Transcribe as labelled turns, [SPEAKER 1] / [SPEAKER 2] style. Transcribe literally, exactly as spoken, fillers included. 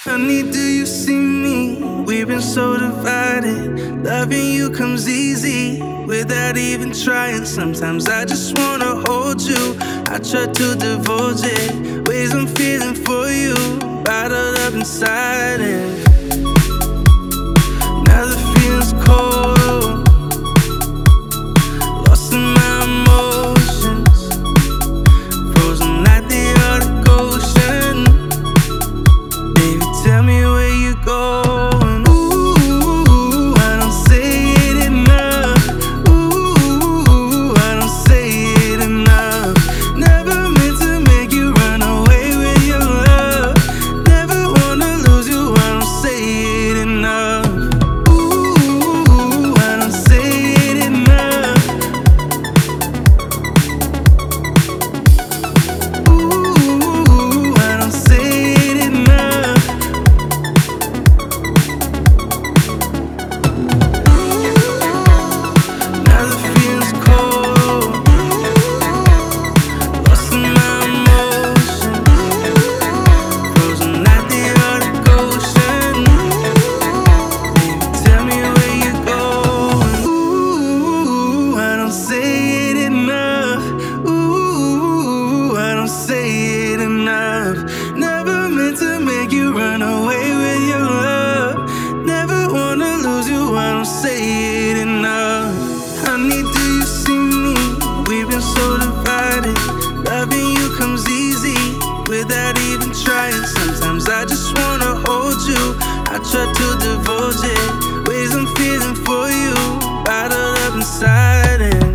[SPEAKER 1] Honey, do you see me? We've been so divided. Loving you comes easy without even trying. Sometimes I just wanna hold you. I try to divulge it, ways I'm feeling for you, bottled up inside it. Now the feeling's cold, lost in my emotions, frozen like the Arctic Ocean. Baby, tell me where you going. Ooh, I don't say it enough. Ooh, I don't say it enough. Never meant to make you run away with your love. Never wanna lose you, I don't say it enough. Ooh, I don't say it enough. Ooh, I don't say it enough. Now the feeling's cold, lost in my emotions, frozen like the Arctic Ocean. Baby, tell me where you're going. Ooh, I don't say it enough. Ooh, I don't say it enough. Never meant to make you run away with your love. Never wanna lose you, I don't say it enough. Honey, do you see me? We've been so divided. Loving you comes easy without even trying. Sometimes I just wanna hold you. I try to divulge it, ways I'm feeling for you, bottled up inside it.